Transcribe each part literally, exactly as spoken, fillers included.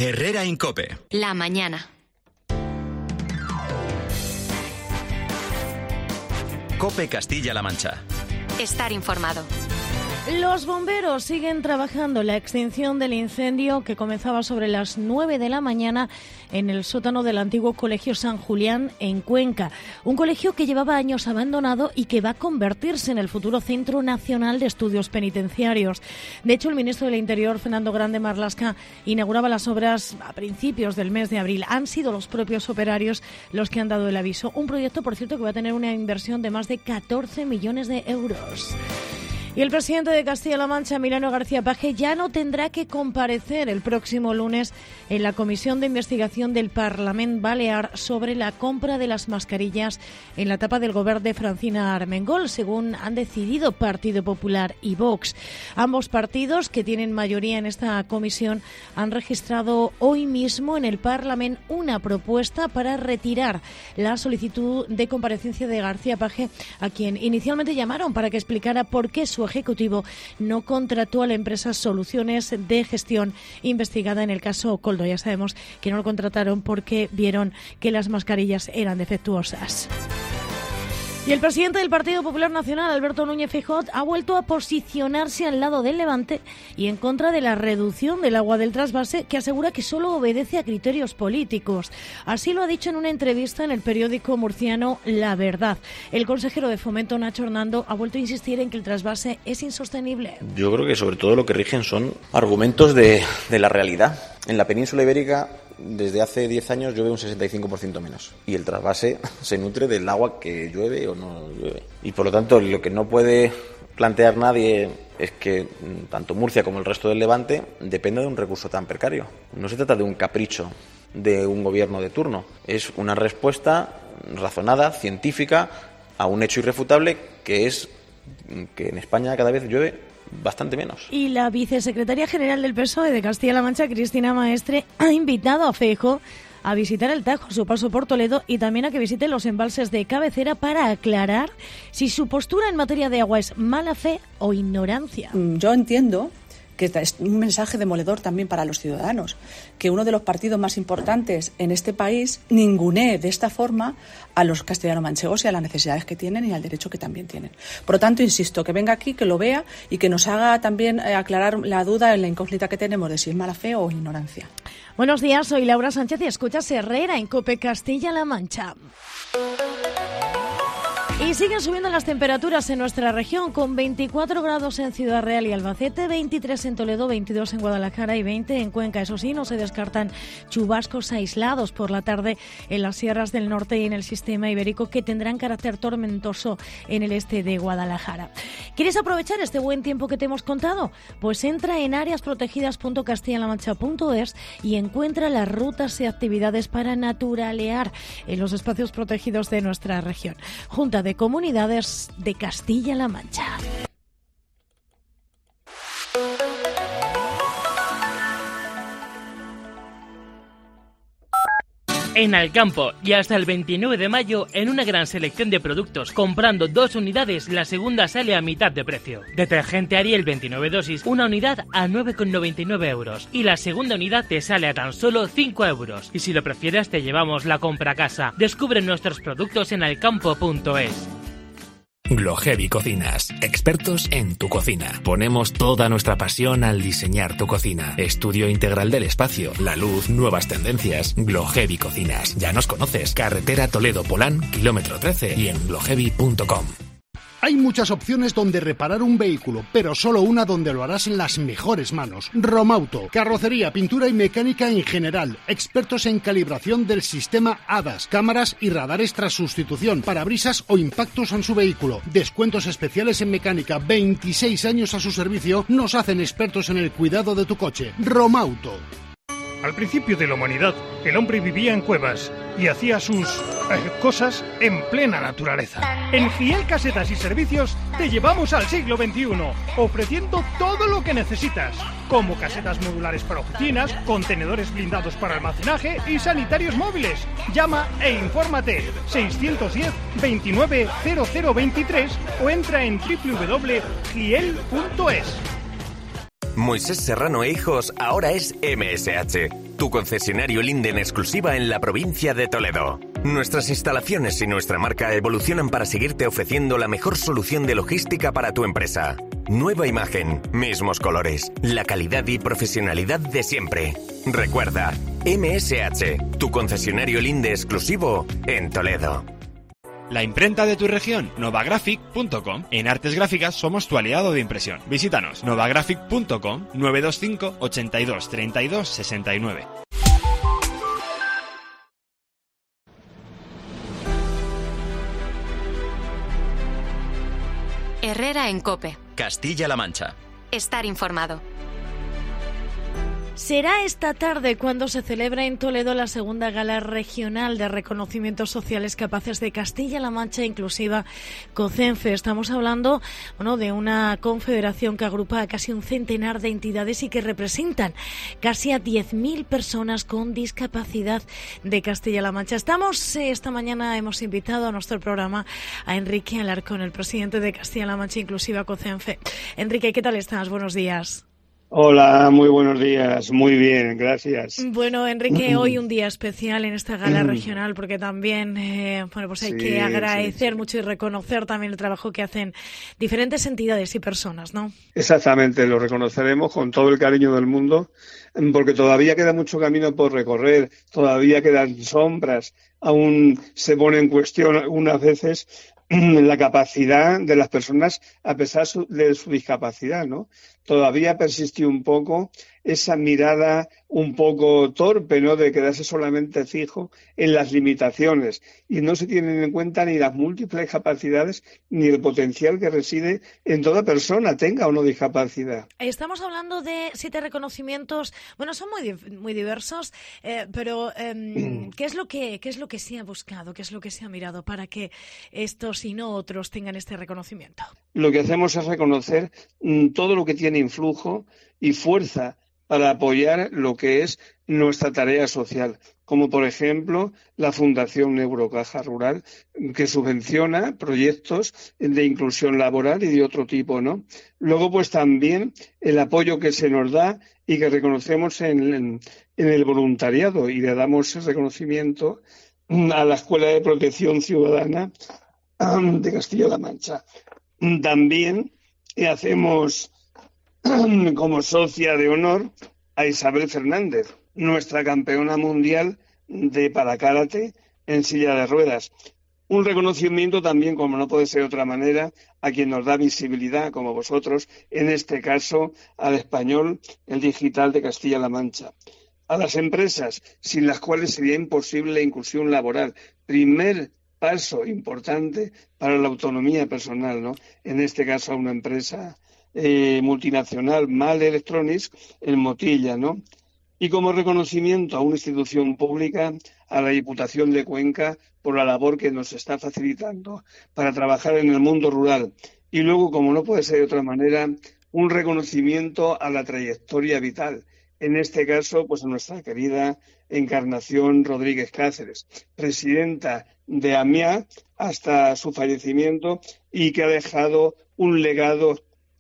Herrera en COPE. La mañana. COPE Castilla-La Mancha. Estar informado. Los bomberos siguen trabajando en la extinción del incendio que comenzaba sobre las nueve de la mañana en el sótano del antiguo Colegio San Julián en Cuenca. Un colegio que llevaba años abandonado y que va a convertirse en el futuro Centro Nacional de Estudios Penitenciarios. De hecho, el ministro del Interior, Fernando Grande Marlaska, inauguraba las obras a principios del mes de abril. Han sido los propios operarios los que han dado el aviso. Un proyecto, por cierto, que va a tener una inversión de más de catorce millones de euros. Y el presidente de Castilla-La Mancha, Emiliano García Paje, ya no tendrá que comparecer el próximo lunes en la Comisión de Investigación del Parlament Balear sobre la compra de las mascarillas en la etapa del gobierno de Francina Armengol, según han decidido Partido Popular y Vox. Ambos partidos, que tienen mayoría en esta comisión, han registrado hoy mismo en el Parlament una propuesta para retirar la solicitud de comparecencia de García Paje, a quien inicialmente llamaron para que explicara por qué su ejecutivo no contrató a la empresa Soluciones de Gestión investigada en el caso Coldo. Ya sabemos que no lo contrataron porque vieron que las mascarillas eran defectuosas. Y el presidente del Partido Popular Nacional, Alberto Núñez Feijóo, ha vuelto a posicionarse al lado del Levante y en contra de la reducción del agua del trasvase, que asegura que solo obedece a criterios políticos. Así lo ha dicho en una entrevista en el periódico murciano La Verdad. El consejero de Fomento, Nacho Hernando, ha vuelto a insistir en que el trasvase es insostenible. Yo creo que sobre todo lo que rigen son argumentos de, de la realidad. En la península ibérica, desde hace diez años llueve un sesenta y cinco por ciento menos y el trasvase se nutre del agua que llueve o no llueve. Y por lo tanto, lo que no puede plantear nadie es que tanto Murcia como el resto del Levante dependa de un recurso tan precario. No se trata de un capricho de un gobierno de turno, es una respuesta razonada, científica, a un hecho irrefutable, que es que en España cada vez llueve bastante menos. Y la vicesecretaria general del P S O E de Castilla-La Mancha, Cristina Maestre, ha invitado a Feijóo a visitar el Tajo a su paso por Toledo y también a que visite los embalses de cabecera para aclarar si su postura en materia de agua es mala fe o ignorancia. Yo entiendo que es un mensaje demoledor también para los ciudadanos, que uno de los partidos más importantes en este país ningunee de esta forma a los castellano-manchegos y a las necesidades que tienen y al derecho que también tienen. Por lo tanto, insisto, que venga aquí, que lo vea y que nos haga también aclarar la duda en la incógnita que tenemos de si es mala fe o ignorancia. Buenos días, soy Laura Sánchez y escuchas Herrera en COPE Castilla-La Mancha. Y siguen subiendo las temperaturas en nuestra región, con veinticuatro grados en Ciudad Real y Albacete, veintitrés en Toledo, veintidós en Guadalajara y veinte en Cuenca. Eso sí, no se descartan chubascos aislados por la tarde en las sierras del norte y en el sistema ibérico, que tendrán carácter tormentoso en el este de Guadalajara. ¿Quieres aprovechar este buen tiempo que te hemos contado? Pues entra en áreas protegidas punto castilla la mancha punto es y encuentra las rutas y actividades para naturalear en los espacios protegidos de nuestra región. Junta de Comunidades de Castilla-La Mancha. En Alcampo y hasta el veintinueve de mayo, en una gran selección de productos, comprando dos unidades, la segunda sale a mitad de precio. Detergente Ariel veintinueve dosis, una unidad a nueve con noventa y nueve euros y la segunda unidad te sale a tan solo cinco euros. Y si lo prefieres, te llevamos la compra a casa. Descubre nuestros productos en alcampo punto es. Glohevi Cocinas, expertos en tu cocina. Ponemos toda nuestra pasión al diseñar tu cocina. Estudio integral del espacio, la luz, nuevas tendencias. Glohevi Cocinas. Ya nos conoces. Carretera Toledo-Polán, kilómetro trece y en glohevi punto com. Hay muchas opciones donde reparar un vehículo, pero solo una donde lo harás en las mejores manos. Romauto, carrocería, pintura y mecánica en general. Expertos en calibración del sistema A D A S, cámaras y radares tras sustitución, parabrisas o impactos en su vehículo. Descuentos especiales en mecánica, veintiséis años a su servicio, nos hacen expertos en el cuidado de tu coche. Romauto. Al principio de la humanidad, el hombre vivía en cuevas y hacía sus eh, cosas en plena naturaleza. En Giel Casetas y Servicios te llevamos al siglo veintiuno, ofreciendo todo lo que necesitas, como casetas modulares para oficinas, contenedores blindados para almacenaje y sanitarios móviles. Llama e infórmate seiscientos diez, veintinueve, cero cero veintitrés o entra en doble u doble u doble punto giel punto es. Moisés Serrano e Hijos ahora es M S H. tu concesionario Linde en exclusiva en la provincia de Toledo. Nuestras instalaciones y nuestra marca evolucionan para seguirte ofreciendo la mejor solución de logística para tu empresa. Nueva imagen, mismos colores, la calidad y profesionalidad de siempre. Recuerda, M S H, tu concesionario Linde exclusivo en Toledo. La imprenta de tu región, novagraphic punto com. En Artes Gráficas somos tu aliado de impresión. Visítanos, novagraphic punto com, nueve dos cinco, ochenta y dos, treinta y dos, sesenta y nueve. Herrera en COPE. Castilla-La Mancha. Estar informado. Será esta tarde cuando se celebra en Toledo la segunda gala regional de reconocimientos sociales capaces de Castilla-La Mancha inclusiva COCENFE. Estamos hablando bueno, de una confederación que agrupa a casi un centenar de entidades y que representan casi a diez mil personas con discapacidad de Castilla-La Mancha. Estamos, eh, esta mañana hemos invitado a nuestro programa a Enrique Alarcón, el presidente de Castilla-La Mancha inclusiva COCENFE. Enrique, ¿qué tal estás? Buenos días. Hola, muy buenos días. Muy bien, gracias. Bueno, Enrique, hoy un día especial en esta gala regional porque también, eh, bueno, pues hay sí, que agradecer sí, sí. mucho y reconocer también el trabajo que hacen diferentes entidades y personas, ¿no? Exactamente, lo reconoceremos con todo el cariño del mundo porque todavía queda mucho camino por recorrer, todavía quedan sombras, aún se pone en cuestión algunas veces la capacidad de las personas a pesar de su discapacidad, ¿no? Todavía persiste un poco esa mirada un poco torpe, ¿no?, de quedarse solamente fijo en las limitaciones y no se tienen en cuenta ni las múltiples capacidades ni el potencial que reside en toda persona, tenga o no discapacidad. Estamos hablando de siete reconocimientos, bueno, son muy muy diversos, eh, pero eh, ¿qué es lo que qué es lo que se ha buscado, qué es lo que se ha mirado para que estos y no otros tengan este reconocimiento? Lo que hacemos es reconocer mm, todo lo que tiene influjo y fuerza para apoyar lo que es nuestra tarea social, como por ejemplo la Fundación Neurocaja Rural, que subvenciona proyectos de inclusión laboral y de otro tipo, ¿no? Luego, pues también el apoyo que se nos da y que reconocemos en, en, en el voluntariado y le damos el reconocimiento a la Escuela de Protección Ciudadana de Castilla-La Mancha. También hacemos como socia de honor a Isabel Fernández, nuestra campeona mundial de parakarate en silla de ruedas. Un reconocimiento también, como no puede ser de otra manera, a quien nos da visibilidad, como vosotros, en este caso al español, el digital de Castilla-La Mancha. A las empresas, sin las cuales sería imposible la inclusión laboral. Primer paso importante para la autonomía personal, ¿no? En este caso a una empresa Eh, multinacional, Mal Electronics, en Motilla, ¿no? Y como reconocimiento a una institución pública, a la Diputación de Cuenca, por la labor que nos está facilitando para trabajar en el mundo rural. Y luego, como no puede ser de otra manera, un reconocimiento a la trayectoria vital. En este caso, pues a nuestra querida Encarnación Rodríguez Cáceres, presidenta de A M I A hasta su fallecimiento y que ha dejado un legado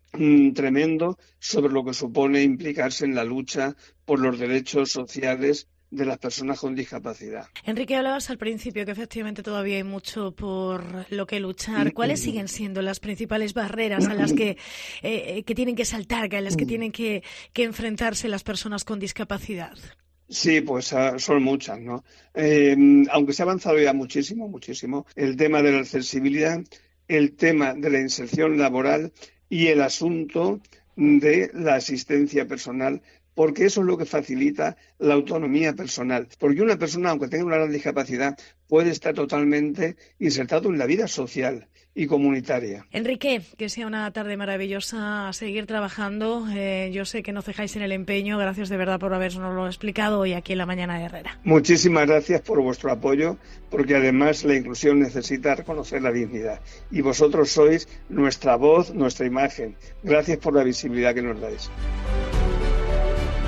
tremendo sobre lo que supone implicarse en la lucha por los derechos sociales de las personas con discapacidad. Enrique, hablabas al principio que efectivamente todavía hay mucho por lo que luchar. ¿Cuáles siguen siendo las principales barreras a las que, eh, que tienen que saltar, a las que tienen que, que enfrentarse las personas con discapacidad? Sí, pues uh, son muchas, ¿no? Eh, aunque se ha avanzado ya muchísimo, muchísimo, el tema de la accesibilidad, el tema de la inserción laboral y el asunto de la asistencia personal, porque eso es lo que facilita la autonomía personal. Porque una persona, aunque tenga una gran discapacidad, puede estar totalmente insertado en la vida social y comunitaria. Enrique, que sea una tarde maravillosa, a seguir trabajando. Eh, yo sé que no cejáis en el empeño. Gracias de verdad por habernoslo explicado hoy aquí en La Mañana de Herrera. Muchísimas gracias por vuestro apoyo, porque además la inclusión necesita reconocer la dignidad. Y vosotros sois nuestra voz, nuestra imagen. Gracias por la visibilidad que nos dais.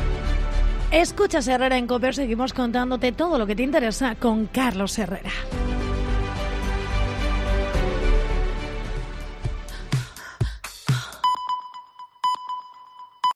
Escuchas Herrera en COPE, seguimos contándote todo lo que te interesa con Carlos Herrera.